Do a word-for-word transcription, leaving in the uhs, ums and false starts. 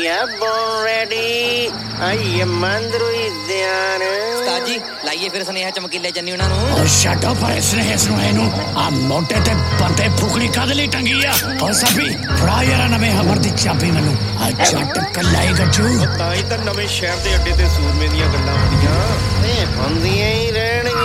Yeah, born ready. I am Androidian. ਉਸਤਾਦ ਜੀ ਲਾਈਏ ਫਿਰ ਸੁਨੇਹਾ ਚਮਕੀਲੇ ਚੰਨੀ ਉਹਨਾਂ ਨੂੰ। ਓ ਛੱਡੋ ਪਰ ਸੁਨੇਹੇ ਸੁਨੇਹੇ ਨੂੰ, ਆ ਮੋਟੇ ਤੇ ਬੰਦੇ ਫੁਕਰੀ ਕਾਹਦੇ ਲਈ ਟੰਗੀ ਆ? ਓ ਸਾਬੀ ਫੜਾ ਯਾਰਾ ਨਵੇਂ ਹਮਰ ਦੀ ਚਾਬੀ ਮੈਨੂੰ, ਆ ਜੱਟ ਕੱਲਾਈ ਗੱਜੂ। ਤਾਂ ਹੀ ਤਾਂ ਨਵੇਂ ਸ਼ਹਿਰ ਦੇ ਅੱਡੇ ਤੇ ਸੂਰਮੇ ਦੀਆਂ ਗੱਲਾਂ ਹੁੰਦੀਆਂ। ਇਹ ਹੁੰਦੀਆਂ ਹੀ ਰਹਿਣਗੀਆਂ।